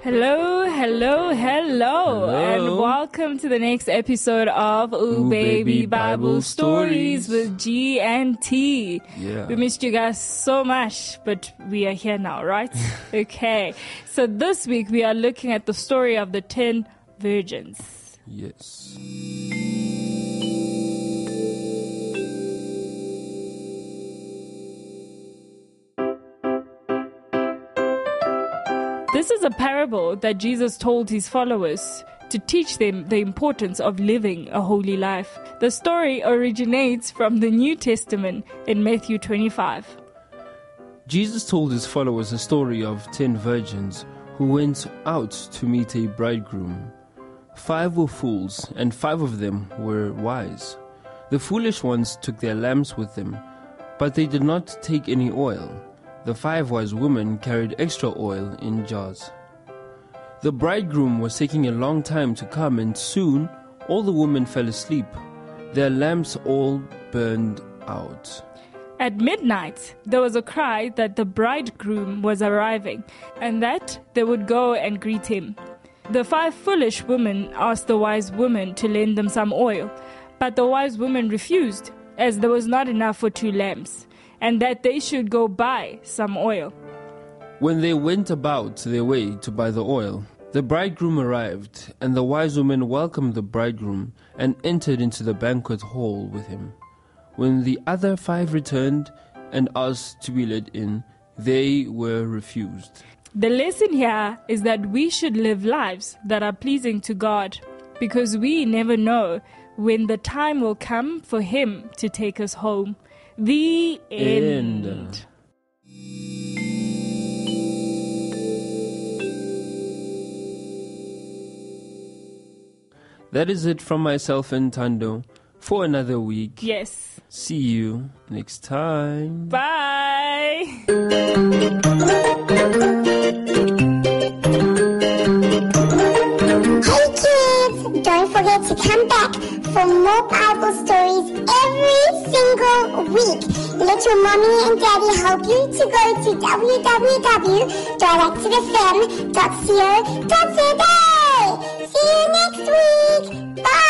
Hello, and welcome to the next episode of Ooh Baby Bible Stories with G and T. Yeah. We missed you guys so much, but we are here now, right? Okay, so this week we are looking at the story of the 10 virgins. Yes. This is a parable that Jesus told his followers to teach them the importance of living a holy life. The story originates from the New Testament in Matthew 25. Jesus told his followers a story of 10 virgins who went out to meet a bridegroom. 5 were fools, and 5 of them were wise. The foolish ones took their lamps with them, but they did not take any oil. The 5 wise women carried extra oil in jars. The bridegroom was taking a long time to come, and soon all the women fell asleep. Their lamps all burned out. At midnight, there was a cry that the bridegroom was arriving, and that they would go and greet him. The 5 foolish women asked the wise woman to lend them some oil, but the wise woman refused, as there was not enough for 2 lamps, and that they should go buy some oil. When they went about their way to buy the oil, the bridegroom arrived, and the wise women welcomed the bridegroom and entered into the banquet hall with him. When the other 5 returned and asked to be let in, they were refused. The lesson here is that we should live lives that are pleasing to God, because we never know when the time will come for Him to take us home. The end. That is it from myself and Tando for another week. Yes. See you next time. Bye. Hey kids, don't forget to come back for more Bible stories every single week. Let your mommy and daddy help you to go to www.activefm.co.za. See you next week. Bye.